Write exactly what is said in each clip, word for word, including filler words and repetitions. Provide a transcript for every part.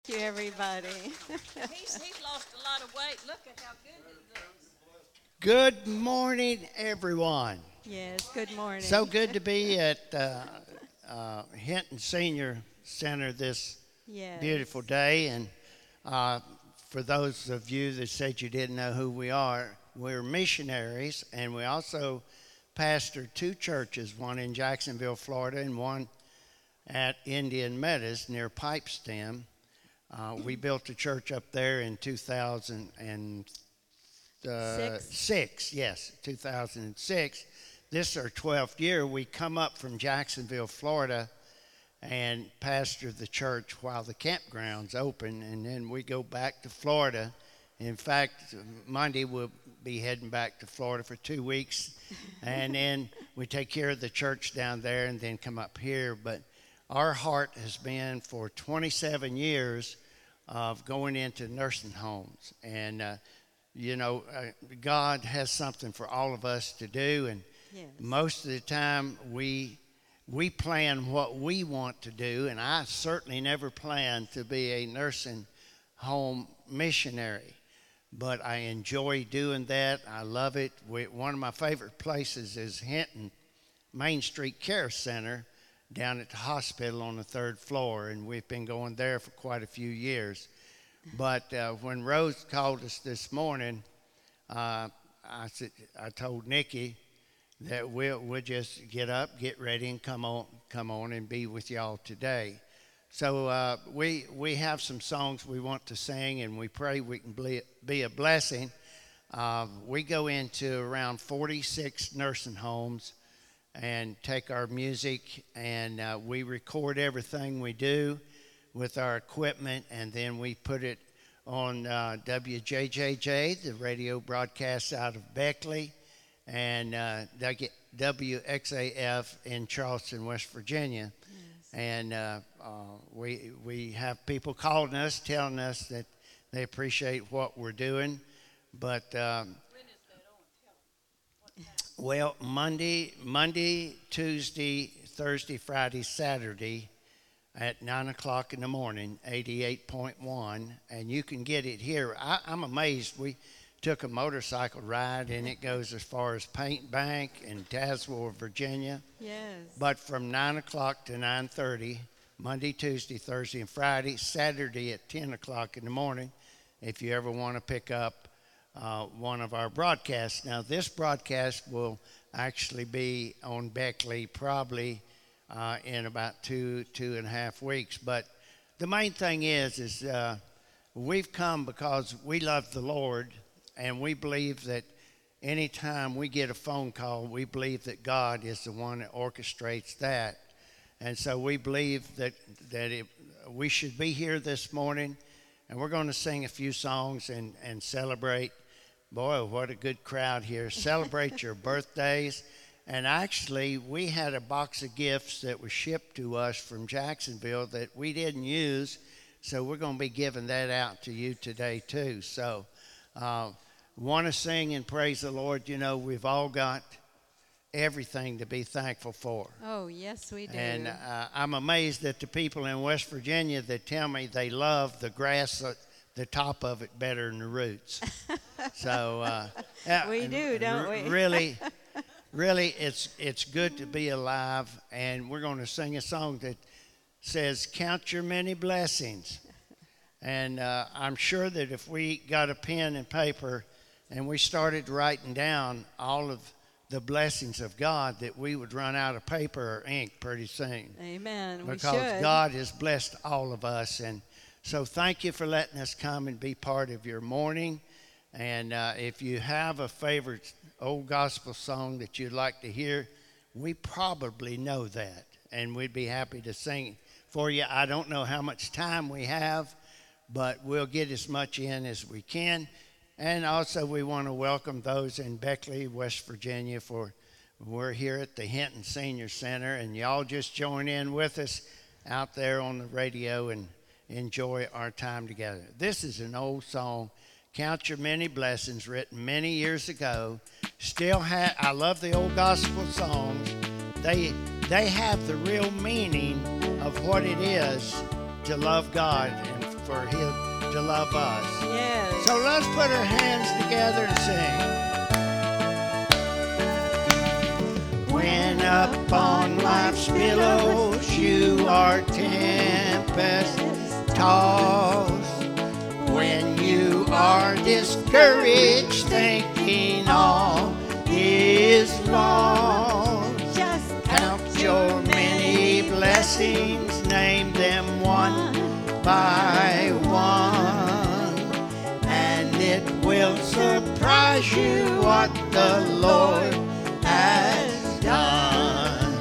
Thank you, everybody. He's, he's lost a lot of weight. Look at how good he looks. Good morning, everyone. Yes, good So morning. good to be at uh, uh, Hinton Senior Center this beautiful Yes. day. And uh, for those of you that said you didn't know who we are, we're missionaries, and we also pastor two churches, one in Jacksonville, Florida, and one at Indian Meadows near Pipestem. Uh, we built a church up there in two thousand Six. six, yes, two thousand six. This is our twelfth year. We come up from Jacksonville, Florida, and pastor the church while the campground's open, and then we go back to Florida. In fact, Monday we'll be heading back to Florida for two weeks, and then we take care of the church down there and then come up here. But our heart has been for twenty-seven years of going into nursing homes, and uh, you know, uh, God has something for all of us to do, and Yes. most of the time we we plan what we want to do, and I certainly never planned to be a nursing home missionary, but I enjoy doing that. I love it. We, one of my favorite places is Hinton Main Street Care Center down at the hospital on the third floor, and we've been going there for quite a few years. But uh, when Rose called us this morning, uh, I said, I told Nikki that we'll, we'll just get up, get ready, and come on, come on and be with y'all today. So uh, we we have some songs we want to sing, and we pray we can ble- be a blessing. Uh, we go into around forty-six nursing homes and take our music, and uh, we record everything we do with our equipment, and then we put it on uh, W J J J, the radio broadcast out of Beckley, and uh, W X A F in Charleston, West Virginia. Yes. And uh, uh, we we have people calling us, telling us that they appreciate what we're doing. But um, When is that on? Tell him. What time? well, Monday, Monday, Tuesday, Thursday, Friday, Saturday, at nine o'clock in the morning, eighty-eight point one, and you can get it here. I, I'm amazed. We took a motorcycle ride, and it goes as far as Paint Bank in Tazewell, Virginia. Yes. But from nine o'clock to nine thirty, Monday, Tuesday, Thursday, and Friday, Saturday at ten o'clock in the morning, if you ever want to pick up uh, one of our broadcasts. Now, this broadcast will actually be on Beckley probably uh, in about two, two and a half weeks. But the main thing is, is uh, we've come because we love the Lord, and we believe that anytime we get a phone call, we believe that God is the one that orchestrates that. And so we believe that, that it, we should be here this morning, and we're going to sing a few songs and, and celebrate. Boy, what a good crowd here. Celebrate your birthdays. And actually, we had a box of gifts that was shipped to us from Jacksonville that we didn't use, so we're going to be giving that out to you today, too. So, uh, want to sing and praise the Lord. You know, we've all got everything to be thankful for. Oh, yes, we do. And uh, I'm amazed at the people in West Virginia that tell me they love the grass, uh, the top of it, better than the roots. So uh, yeah, We do, don't r- we? Really, really, it's it's good to be alive, and we're going to sing a song that says, "Count your many blessings." And uh, I'm sure that if we got a pen and paper and we started writing down all of the blessings of God, that we would run out of paper or ink pretty soon. Amen. We Because should. God has blessed all of us. And so thank you for letting us come and be part of your morning. And uh, if you have a favorite old gospel song that you'd like to hear, we probably know that, and we'd be happy to sing it for you. I don't know how much time we have, but we'll get as much in as we can. And also, we want to welcome those in Beckley, West Virginia, for we're here at the Hinton Senior Center, and y'all just join in with us out there on the radio and enjoy our time together. This is an old song, "Count Your Many Blessings," written many years ago. Still have, I love the old gospel songs. They they have the real meaning of what it is to love God and for Him to love us. Yes. So let's put our hands together and sing. When upon life's billows you are tempest tossed, when you are discouraged, thinking all is lost, Just count your many blessings, name them one by one, and it will surprise you what the Lord has done.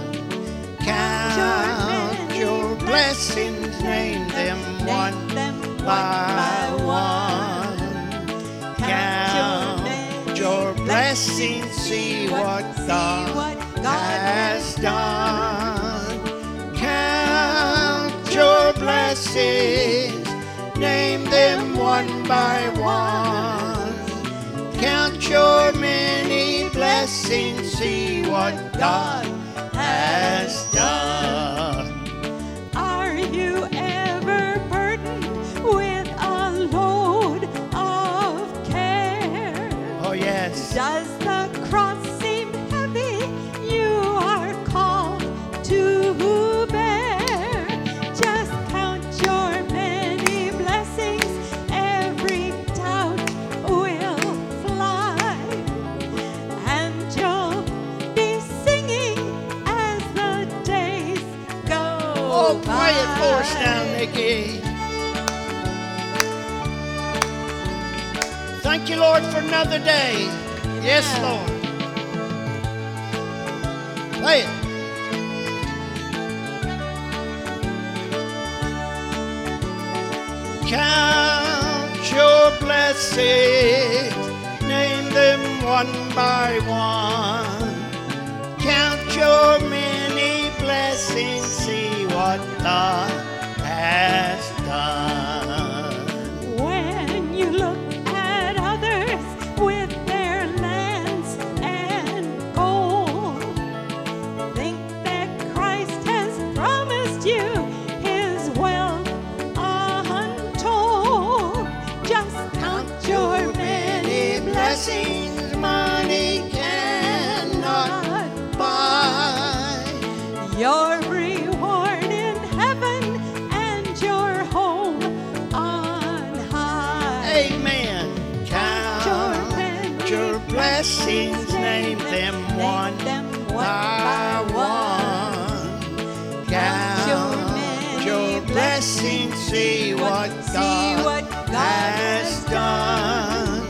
Count your blessings, name them one by one. Count your blessings, see what God has done. Count your blessings, name them one by one. Count your many blessings, see what God has done. Are you ever burdened with a load of care? Oh yes. Does the cross seem heavy? You are called to bear. Just count your many blessings. Every doubt will fly, and you'll be singing as the days go Oh, by. play it for us now, Nikki. Thank you, Lord, for another day. Yes, Lord. Play it. Count your blessings, name them one by one. Count your many blessings, see what God has done. When you look at others with their lands and gold, think that Christ has promised you His wealth untold. Just count your many blessings, money cannot buy. your reward in heaven and your home on high. Amen. Count your blessings, name them one by one. Count your blessings, see what God has done.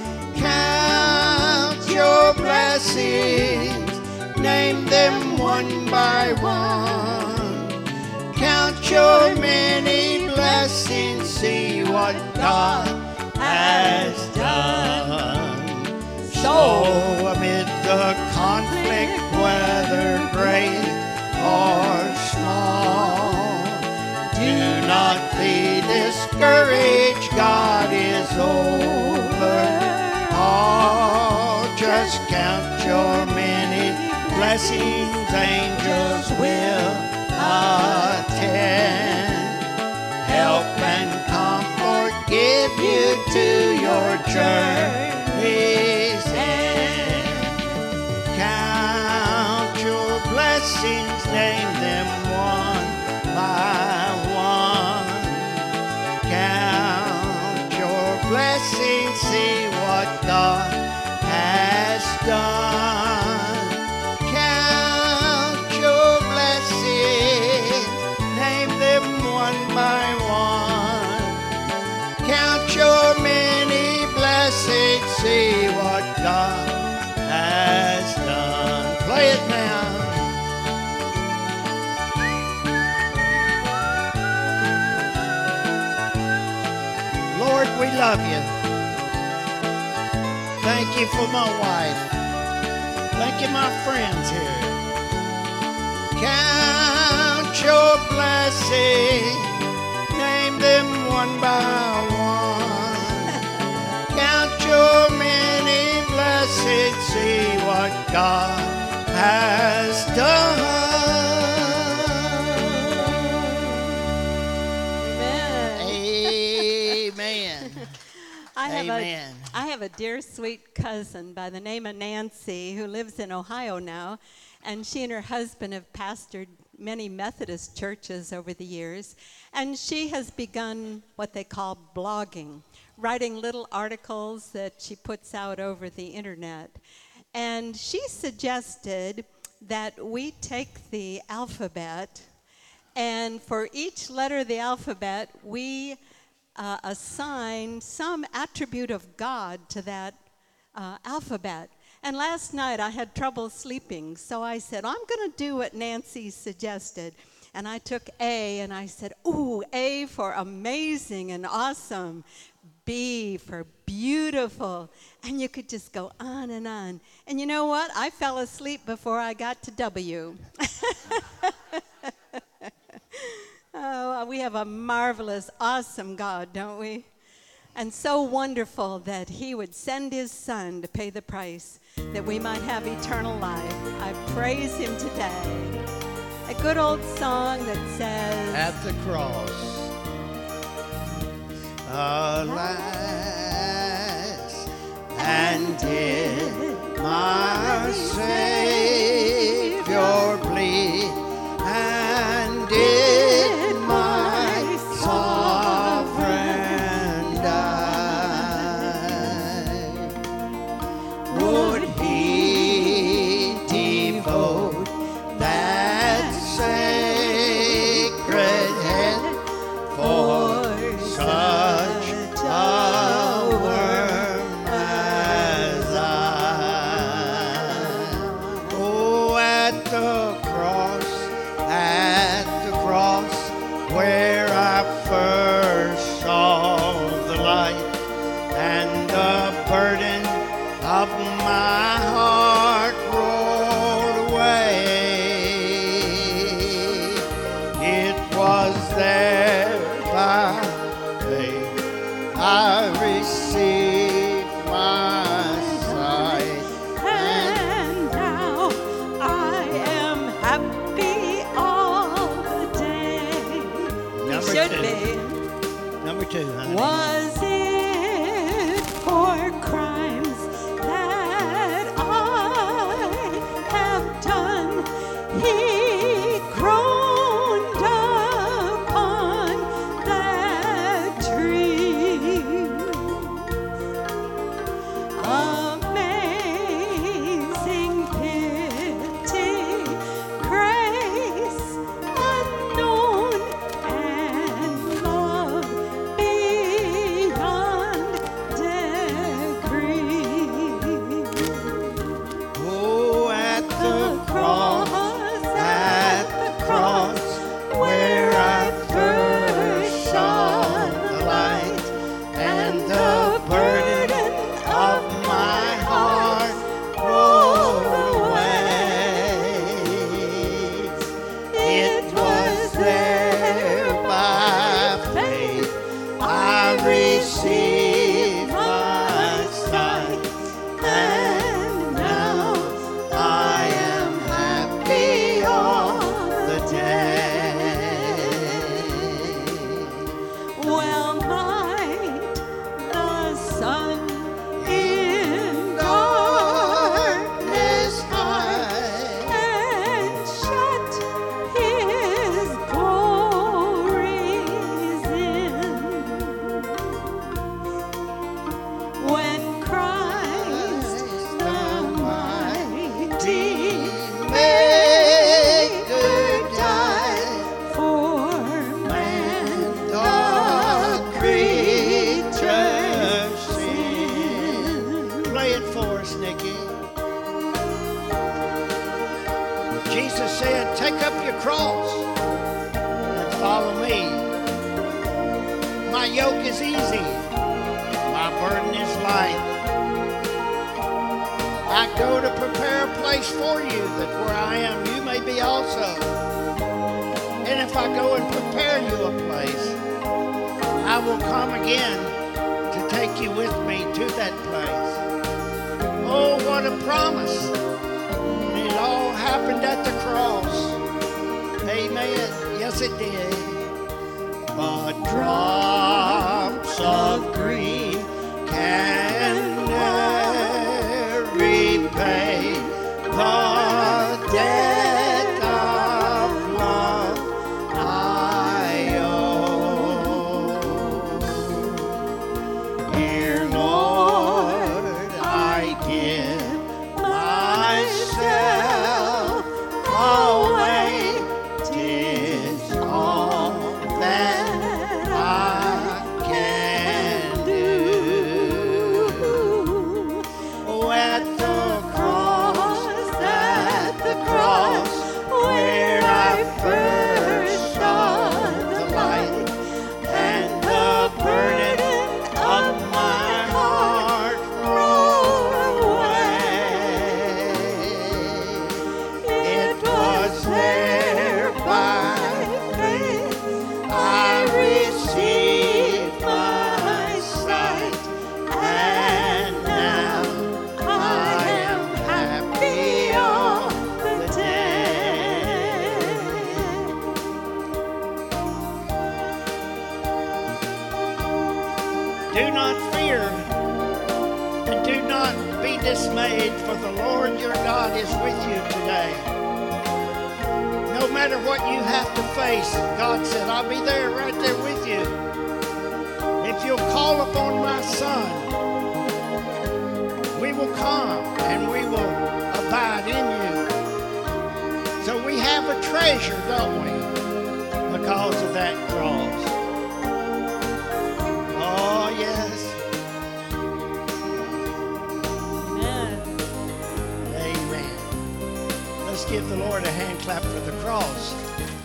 Count your blessings, name them one by one. Count your many blessings, see what God has done. So amid the conflict, whether great or small, do not be discouraged, God is over all. Just count your many blessings, angels will attend. Help and comfort give you to your journey's end. Count your blessings, name them one by one. Count your blessings, see what God has done. Count your blessings, name them one by one. Count your many blessings, see what God has done. Play it now. Lord, we love you. Thank you for my wife. Thank you, my friends here. Count your blessings, name them one by one. Count your many blessings, see what God has done. Amen. I have Amen. a I have a dear sweet cousin by the name of Nancy who lives in Ohio now, and she and her husband have pastored many Methodist churches over the years, and she has begun what they call blogging, writing little articles that she puts out over the internet. And she suggested that we take the alphabet, and for each letter of the alphabet, we uh, assign some attribute of God to that uh, alphabet. And last night I had trouble sleeping, so I said, I'm going to do what Nancy suggested. And I took A, and I said, ooh, A for amazing and awesome. B for beautiful. And you could just go on and on. And you know what? I fell asleep before I got to W. Oh, we have a marvelous, awesome God, don't we? And so wonderful that he would send his son to pay the price that we might have eternal life. I praise him today. A good old song that says, At the cross, alas, and did my Savior bleed, and did my sovereign die? Would he devote that sacred head for such a worm as I? Oh, at the cross, at the cross, where I first saw the light, and the burden of my heart rolled away. It was there by faith I received my sight, and now I am happy all the day. Number Should two. be. Number two, honey. Was it for crimes that I have done? He groaned upon that tree. Amazing pity, grace unknown, and love beyond degree. Oh, at the cross, at the cross, where I first saw the light, and the burden of my heart rolled away. It was there by faith I received my sight, and now I am happy all the day. Well, might the sun in darkness hide, and shut his glories in, when Christ the mighty Maker died for man, the creature's sin. Play it for us, Nikki. Jesus said, take up your cross and follow me. My yoke is easy, my burden is light. I go to prepare a place for you, that where I am you may be also. And if I go and prepare you a place, I will come again to take you with me to that place. Oh, what a promise. And it all happened at the cross. Amen. Yes, it did. But drops of grief can never repay the debt of love I owe. Dear Lord, I give myself away. 'Tis all that I can do. At the cross, at the cross, where I first saw the light, and the burden of my heart rolled away. It was there by faith I received my sight, and now I am happy all the day. Do not fear and do not be dismayed, for the Lord your God is with you today. No matter what you have to face, God said, I'll be there, right there with you. If you'll call upon my Son, we will come and we will abide in you. So we have a treasure, don't we? Because of that cross. Oh, yes. Amen. Amen. Let's give the Lord a hand clap for the cross.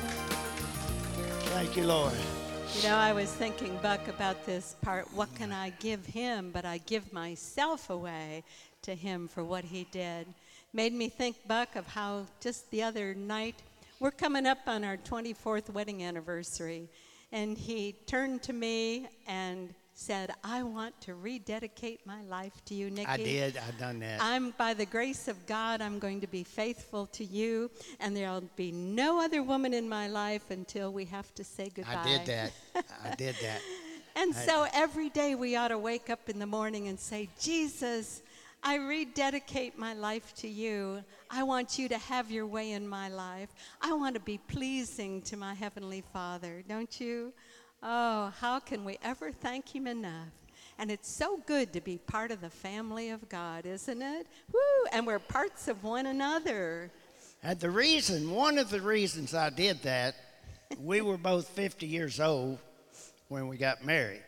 Thank you, Lord. You know, I was thinking, Buck, about this part. What can I give him? But I give myself away to him for what he did. Made me think, Buck, of how just the other night, we're coming up on our twenty-fourth wedding anniversary. And he turned to me and said, I want to rededicate my life to you, Nikki. I did. I done that. I'm, by the grace of God, I'm going to be faithful to you, and there'll be no other woman in my life until we have to say goodbye. I did that. I did that. And I- so every day we ought to wake up in the morning and say, Jesus, I rededicate my life to you. I want you to have your way in my life. I want to be pleasing to my Heavenly Father, don't you? Oh, how can we ever thank him enough? And it's so good to be part of the family of God, isn't it? Woo! And we're parts of one another. And the reason, one of the reasons I did that, we were both fifty years old when we got married.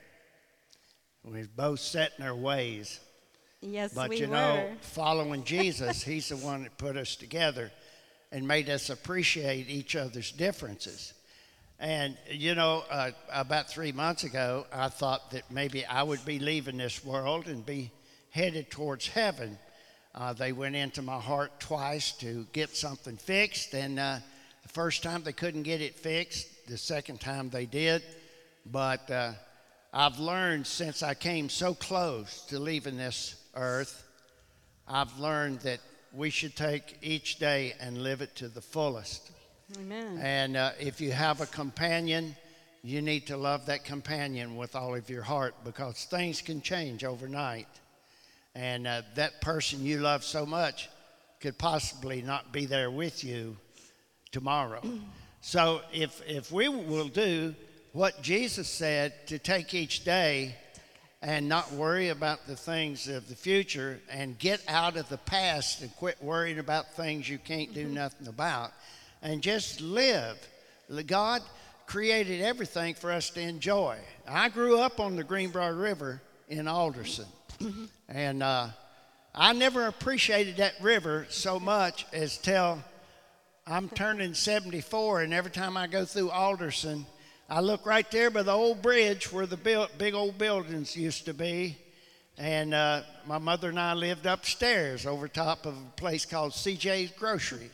We was both set in our ways. Yes, But we you were. know, following Jesus, he's the one that put us together and made us appreciate each other's differences. And, you know, uh, about three months ago, I thought that maybe I would be leaving this world and be headed towards heaven. Uh, they went into my heart twice to get something fixed, and uh, the first time they couldn't get it fixed, the second time they did. But uh, I've learned since I came so close to leaving this earth, I've learned that we should take each day and live it to the fullest. Amen. And uh, if you have a companion, you need to love that companion with all of your heart, because things can change overnight. And uh, that person you love so much could possibly not be there with you tomorrow. So if, if we will do what Jesus said, to take each day and not worry about the things of the future and get out of the past and quit worrying about things you can't do nothing about, and just live. God created everything for us to enjoy. I grew up on the Greenbrier River in Alderson, and uh, I never appreciated that river so much as till I'm turning seventy-four, and every time I go through Alderson, I look right there by the old bridge where the build, big old buildings used to be. And uh, my mother and I lived upstairs over top of a place called C J's Groceries.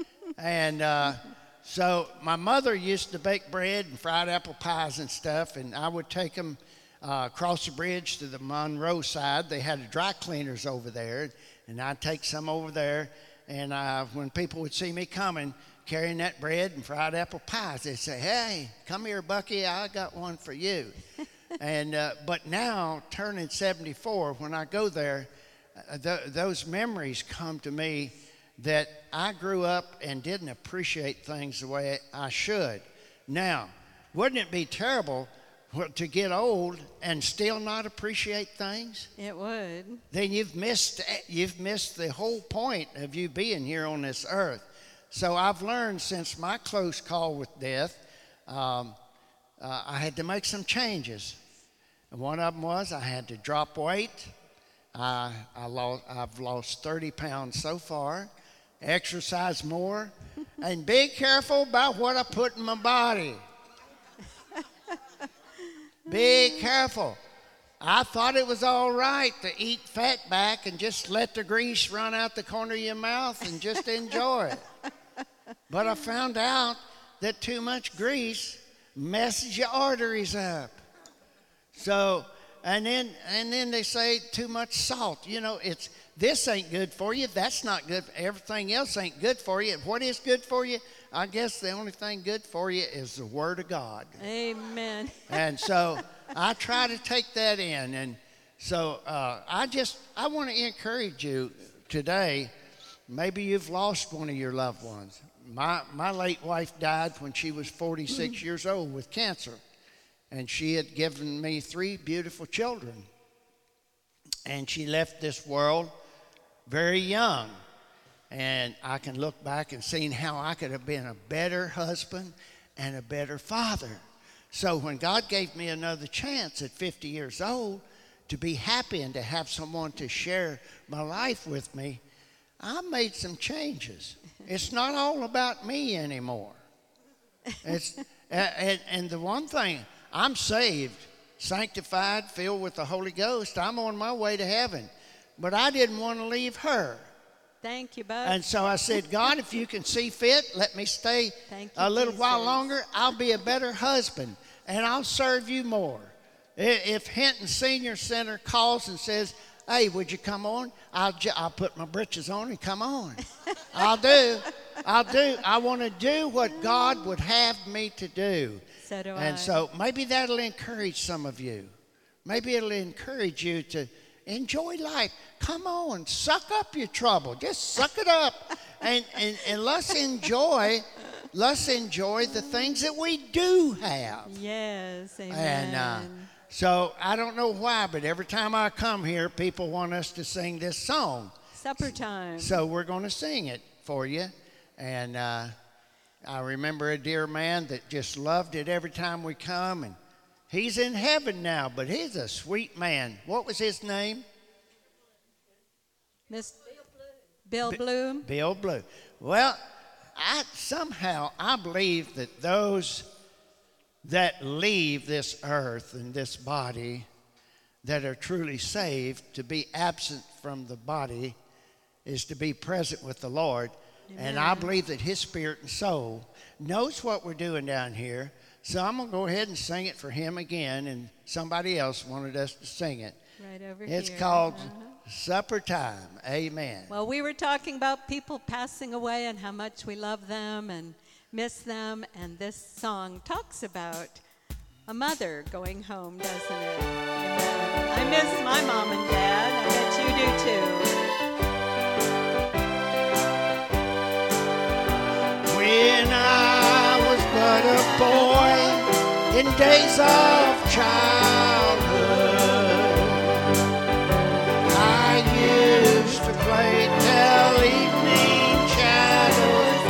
and uh, so my mother used to bake bread and fried apple pies and stuff, and I would take them uh, across the bridge to the Monroe side. They had a dry cleaners over there, and I'd take some over there. And uh, when people would see me coming, carrying that bread and fried apple pies, they'd say, "Hey, come here, Bucky, I got one for you." And uh, but now, turning seventy-four, when I go there, uh, th- those memories come to me that I grew up and didn't appreciate things the way I should. Now, wouldn't it be terrible to get old and still not appreciate things? It would. Then you've missed you've missed the whole point of you being here on this earth. So I've learned since my close call with death, um, uh, I had to make some changes. And one of them was I had to drop weight. I, I lost, I've lost thirty pounds so far. Exercise more, and be careful about what I put in my body. Be careful. I thought it was all right to eat fat back and just let the grease run out the corner of your mouth and just enjoy it. But I found out that too much grease messes your arteries up. So, and then and then they say too much salt. You know, it's this ain't good for you. That's not good. Everything else ain't good for you. What is good for you? I guess the only thing good for you is the Word of God. Amen. And so I try to take that in. And so uh, I just, I want to encourage you today. Maybe you've lost one of your loved ones. My, my late wife died when she was forty-six years old with cancer. And she had given me three beautiful children. And she left this world very young. And I can look back and see how I could have been a better husband and a better father. So when God gave me another chance at fifty years old to be happy and to have someone to share my life with me, I made some changes. It's not all about me anymore. It's and, and the one thing, I'm saved, sanctified, filled with the Holy Ghost. I'm on my way to heaven. But I didn't want to leave her. Thank you, Bud. And so I said, God, if you can see fit, let me stay Thank you, a little while Jesus. longer. I'll be a better husband, and I'll serve you more. I- If Hinton Senior Center calls and says, hey, would you come on? I'll, ju- I'll put my britches on and come on. I'll do. I'll do. I want to do what God would have me to do. So do And I. so maybe that'll encourage some of you. Maybe it'll encourage you to enjoy life. Come on, suck up your trouble. Just suck it up. And, and, and let's enjoy, let's enjoy the things that we do have. Yes, amen. And uh, so I don't know why, but every time I come here, people want us to sing this song. Supper time. So we're going to sing it for you. And uh, I remember a dear man that just loved it every time we come. And he's in heaven now, but he's a sweet man. What was his name? Miss Bill Bloom. Bill Blue. Well, I somehow I believe that those that leave this earth and this body that are truly saved, to be absent from the body is to be present with the Lord. Amen. And I believe that his spirit and soul knows what we're doing down here. So I'm going to go ahead and sing it for him again, and somebody else wanted us to sing it. Right over here. It's called Uh-huh. Supper Time. Amen. Well, we were talking about people passing away and how much we love them and miss them, and this song talks about a mother going home, doesn't it? Amen. I miss my mom and dad. I bet you do too. When I was but a boy in days of childhood, I used to play till evening shadows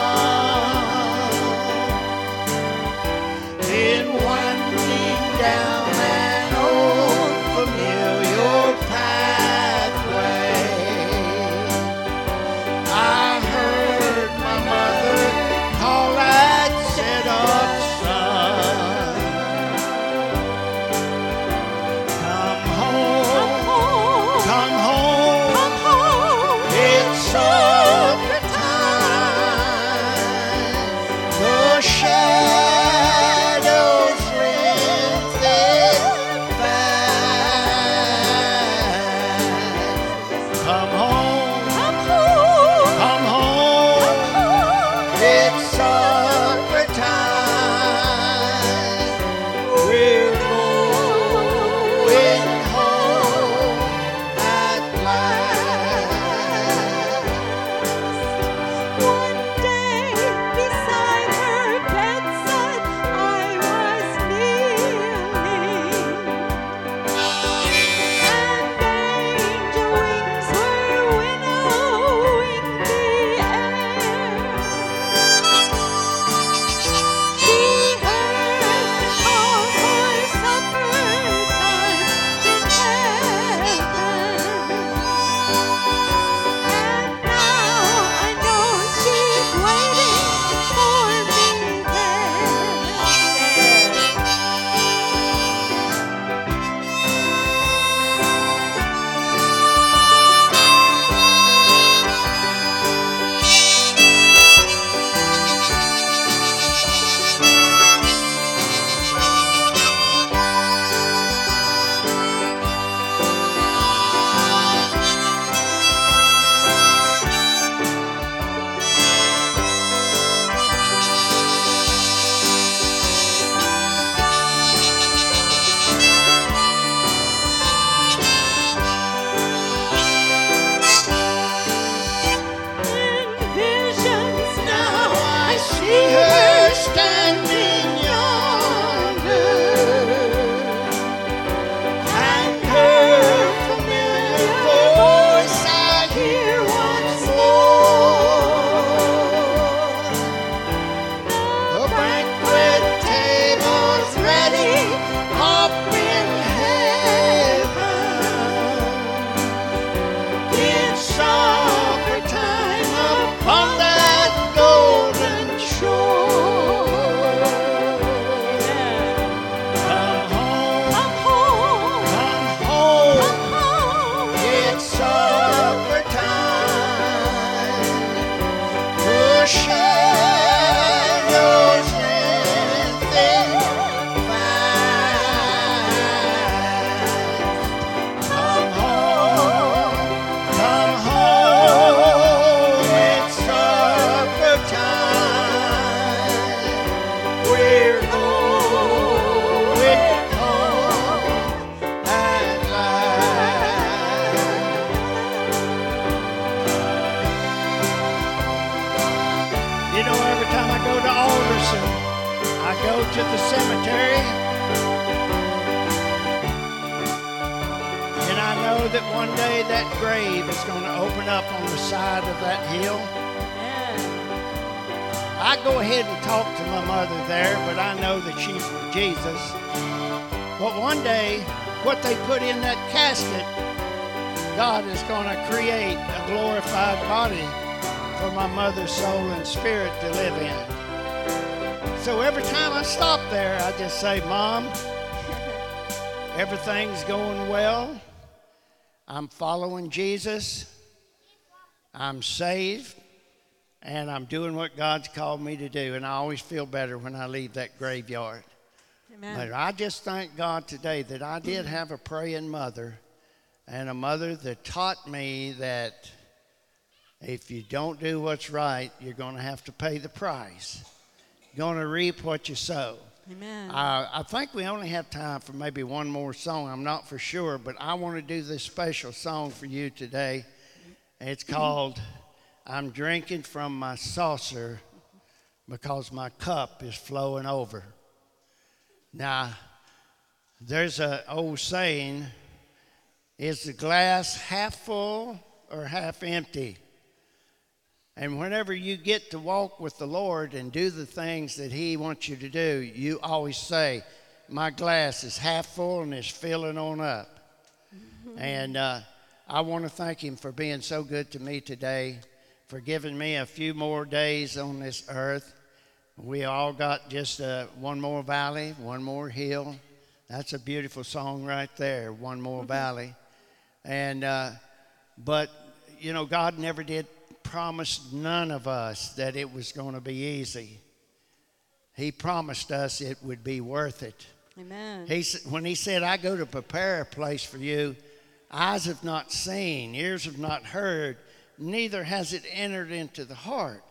come, in winding down an old familiar pathway. I heard my mother call that set up sun. to the cemetery. And I know that one day that grave is going to open up on the side of that hill. I go ahead and talk to my mother there, but I know that she's with Jesus. But one day, what they put in that casket, God is going to create a glorified body for my mother's soul and spirit to live in. So every time I stop there, I just say, Mom, everything's going well. I'm following Jesus. I'm saved. And I'm doing what God's called me to do. And I always feel better when I leave that graveyard. Amen. But I just thank God today that I did have a praying mother, and a mother that taught me that if you don't do what's right, you're going to have to pay the price. You're going to reap what you sow. Amen. Uh, I think we only have time for maybe one more song. I'm not for sure, but I want to do this special song for you today. It's called I'm Drinking from My Saucer Because My Cup is Flowing Over. Now, there's an old saying, is the glass half full or half empty? And whenever you get to walk with the Lord and do the things that He wants you to do, you always say, my glass is half full and it's filling on up. Mm-hmm. And uh, I want to thank Him for being so good to me today, for giving me a few more days on this earth. We all got just uh, one more valley, one more hill. That's a beautiful song right there, One More Valley. And, uh, but, you know, God never did promise none of us that it was going to be easy. He promised us it would be worth it. Amen. He, when He said, I go to prepare a place for you, eyes have not seen, ears have not heard, neither has it entered into the heart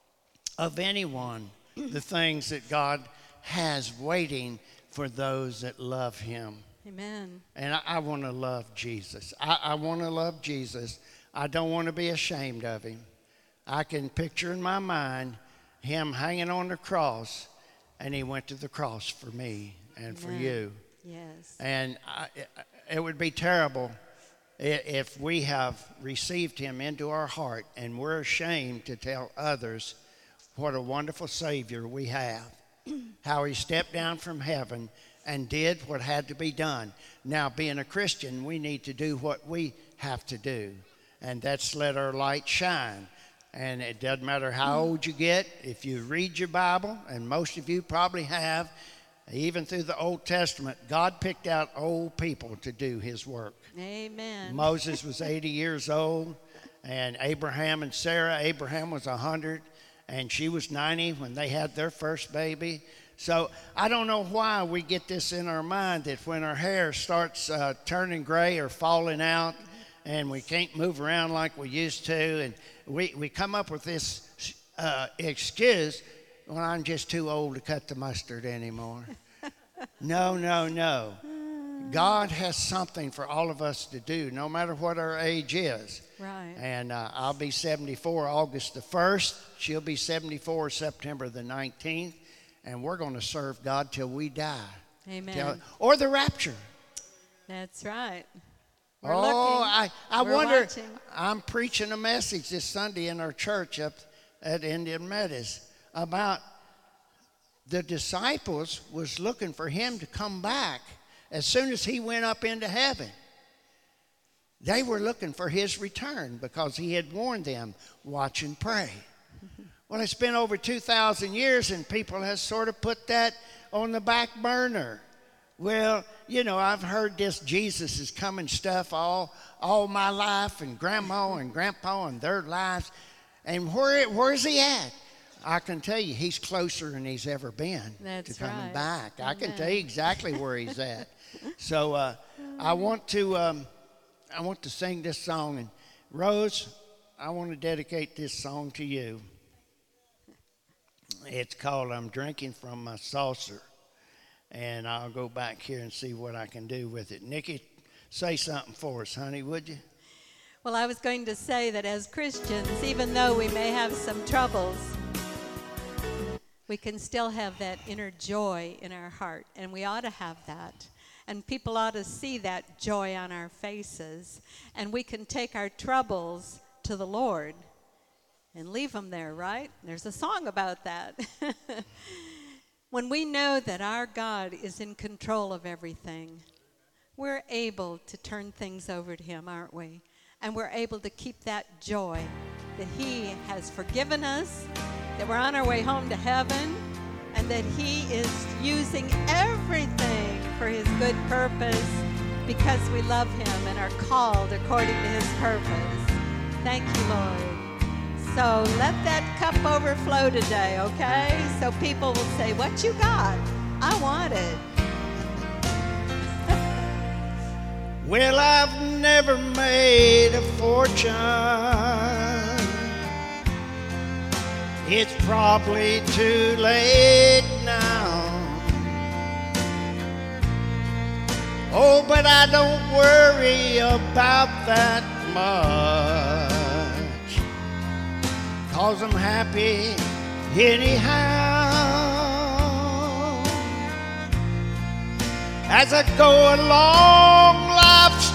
of anyone the things that God has waiting for those that love Him. Amen. And I, I want to love Jesus. I, I want to love Jesus. I don't want to be ashamed of Him. I can picture in my mind Him hanging on the cross, and He went to the cross for me and Amen. for you. Yes. And I, it would be terrible if we have received Him into our heart and we're ashamed to tell others what a wonderful Savior we have, how He stepped down from heaven and did what had to be done. Now, being a Christian, we need to do what we have to do, and that's let our light shine. And it doesn't matter how old you get, if you read your Bible, and most of you probably have, even through the Old Testament, God picked out old people to do His work. Amen. Moses was eighty years old, and Abraham and Sarah, Abraham was one hundred, and she was ninety when they had their first baby. So I don't know why we get this in our mind that when our hair starts uh, turning gray or falling out, and we can't move around like we used to, and we, we come up with this uh, excuse, well, I'm just too old to cut the mustard anymore. No, no, no. God has something for all of us to do, no matter what our age is. Right. And uh, I'll be seventy-four August the first. She'll be seventy-four September the nineteenth. And we're going to serve God till we die. Amen. Till, or the rapture. That's right. We're oh, looking. I, I We're wonder. watching. I'm preaching a message this Sunday in our church up at Indian Meadows about the disciples was looking for Him to come back as soon as He went up into heaven. They were looking for His return because He had warned them, watch and pray. Well, it's been over two thousand years, and people have sort of put that on the back burner. Well, you know, I've heard this Jesus is coming stuff all, all my life, and Grandma and Grandpa and their lives. And where where's He at? I can tell you He's closer than He's ever been That's to coming right. back. Amen. I can tell you exactly where He's at. So uh, I want to um, I want to sing this song. And Rose, I want to dedicate this song to you. It's called I'm Drinking from My Saucer. And I'll go back here and see what I can do with it. Nikki, say something for us, honey, would you? Well, I was going to say that as Christians, even though we may have some troubles, we can still have that inner joy in our heart, and we ought to have that. And people ought to see that joy on our faces, and we can take our troubles to the Lord and leave them there, right? There's a song about that. When we know that our God is in control of everything, we're able to turn things over to him, aren't we? And we're able to keep that joy that he has forgiven us, that we're on our way home to heaven, and that he is using everything for his good purpose because we love him and are called according to his purpose. Thank you, Lord. So let that cup overflow today, okay? So people will say, what you got? I want it. Well, I've never made a fortune. It's probably too late now. Oh, but I don't worry about that much, 'cause I'm happy anyhow. As I go along life's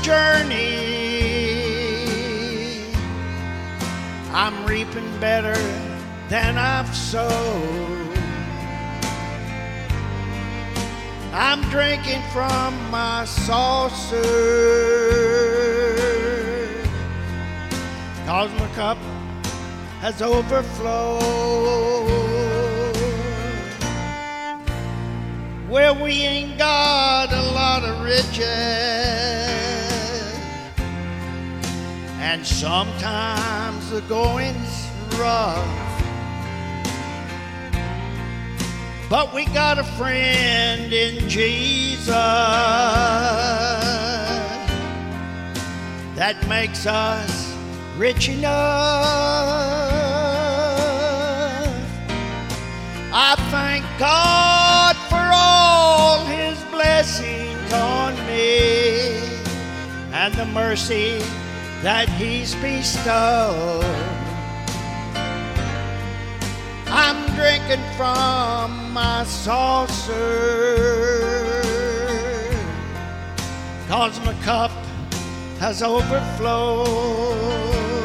journey, I'm reaping better than I've sowed. I'm drinking from my saucer, 'cause my cup has overflowed. Well, we ain't got a lot of riches, and sometimes the going's rough, but we got a friend in Jesus that makes us rich enough. I thank God for all his blessings on me and the mercy that he's bestowed. I'm drinking from my saucer, 'cause my cup has overflowed.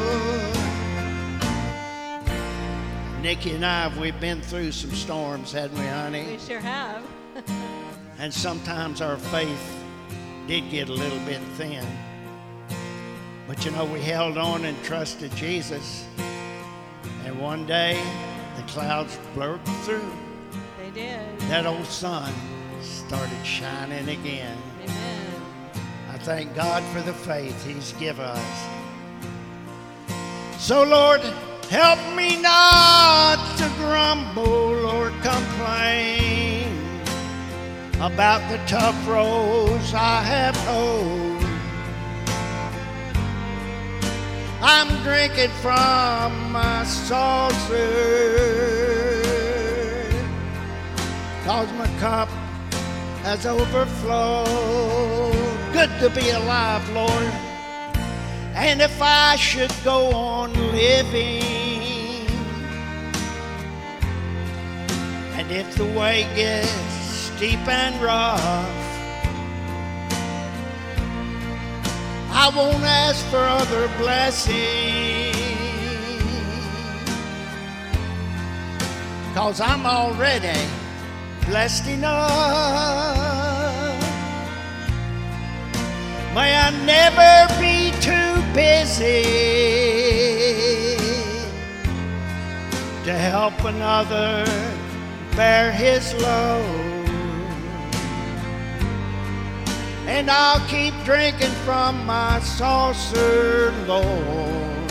Nikki and I, we've been through some storms, hadn't we, honey? We sure have. And sometimes our faith did get a little bit thin. But you know, we held on and trusted Jesus. And one day, the clouds blurred through. They did. That old sun started shining again. Amen. I thank God for the faith he's given us. So Lord, help me not to grumble or complain about the tough roads I have hold. I'm drinking from my saucer, 'cause my cup has overflowed. Good to be alive, Lord. And if I should go on living, and if the way gets steep and rough, I won't ask for other blessings, 'cause I'm already blessed enough. May I never be too busy to help another bear his load. And I'll keep drinking from my saucer, Lord,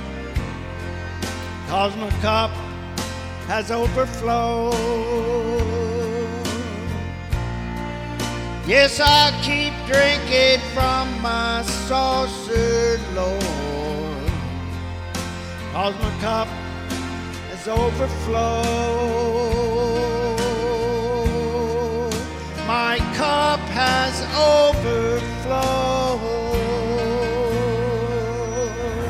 'cause my cup has overflowed. Yes, I'll keep drinking from my saucer, Lord, 'cause my cup has overflowed. My cup has overflowed.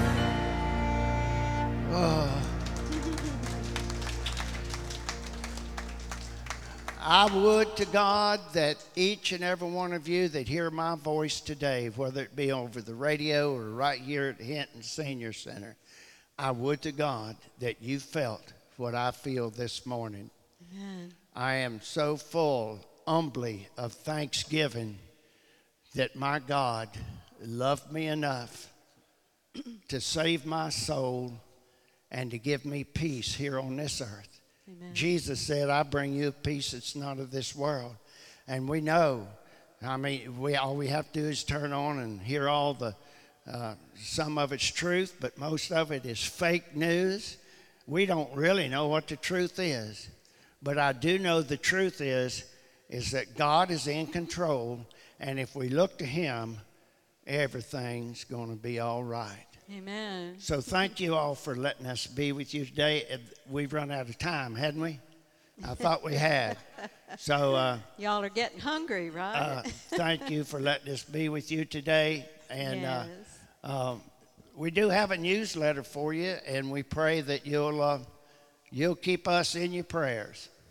Oh. would to God that each and every one of you that hear my voice today, whether it be over the radio or right here at Hinton Senior Center, I would to God that you felt what I feel this morning. Amen. I am so full, humbly, of thanksgiving that my God loved me enough to save my soul and to give me peace here on this earth. Amen. Jesus said, I bring you a peace that's not of this world. And we know, I mean, we all we have to do is turn on and hear all the, uh, some of it's truth, but most of it is fake news. We don't really know what the truth is. But I do know the truth is, is that God is in control, and if we look to him, everything's going to be all right. Amen. So thank you all for letting us be with you today. We've run out of time, hadn't we? I thought we had. So uh, Y'all are getting hungry, right? uh, thank you for letting us be with you today. And yes. uh, um, we do have a newsletter for you, and we pray that you'll uh, you'll keep us in your prayers.